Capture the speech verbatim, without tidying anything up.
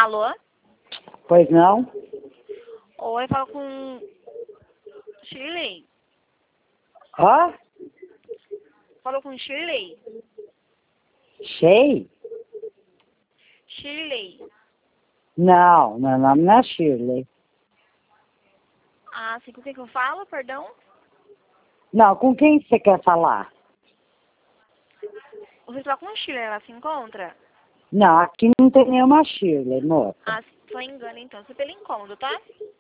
Alô? Pois não? Oi, fala com Shirley. Ó, Falou com Shirley? Shei? Shirley. Não, meu nome não é Shirley. Ah, sim, com quem que eu falo, perdão? Não, com quem você quer falar? Você fala com Shirley, ela se encontra? Não, aqui não tem nenhuma Shirley, moça. Ah, foi engano então, você pelo incômodo, tá?